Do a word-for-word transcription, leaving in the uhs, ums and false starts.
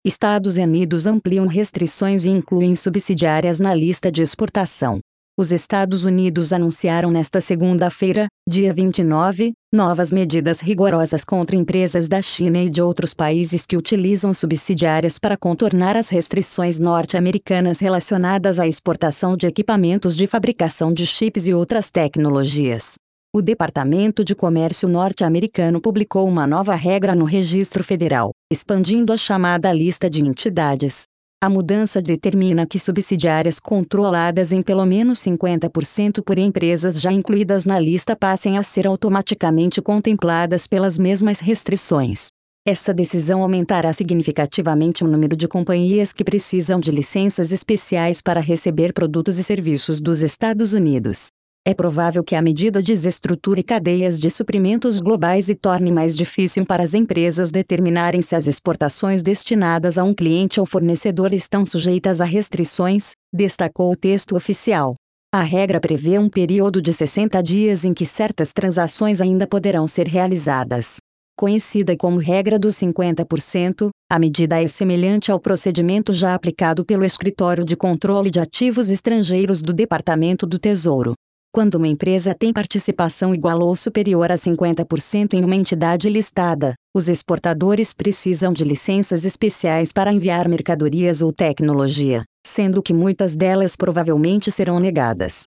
Estados Unidos ampliam restrições e incluem subsidiárias na lista de exportação. Os Estados Unidos anunciaram nesta segunda-feira, dia vinte e nove, novas medidas rigorosas contra empresas da China e de outros países que utilizam subsidiárias para contornar as restrições norte-americanas relacionadas à exportação de equipamentos de fabricação de chips e outras tecnologias. O Departamento de Comércio norte-americano publicou uma nova regra no Registro Federal, expandindo a chamada lista de entidades. A mudança determina que subsidiárias controladas em pelo menos cinquenta por cento por empresas já incluídas na lista passem a ser automaticamente contempladas pelas mesmas restrições. Essa decisão aumentará significativamente o número de companhias que precisam de licenças especiais para receber produtos e serviços dos Estados Unidos. É provável que a medida desestruture cadeias de suprimentos globais e torne mais difícil para as empresas determinarem se as exportações destinadas a um cliente ou fornecedor estão sujeitas a restrições, destacou o texto oficial. A regra prevê um período de sessenta dias em que certas transações ainda poderão ser realizadas. Conhecida como regra dos cinquenta por cento, a medida é semelhante ao procedimento já aplicado pelo Escritório de Controle de Ativos Estrangeiros do Departamento do Tesouro. Quando uma empresa tem participação igual ou superior a cinquenta por cento em uma entidade listada, os exportadores precisam de licenças especiais para enviar mercadorias ou tecnologia, sendo que muitas delas provavelmente serão negadas.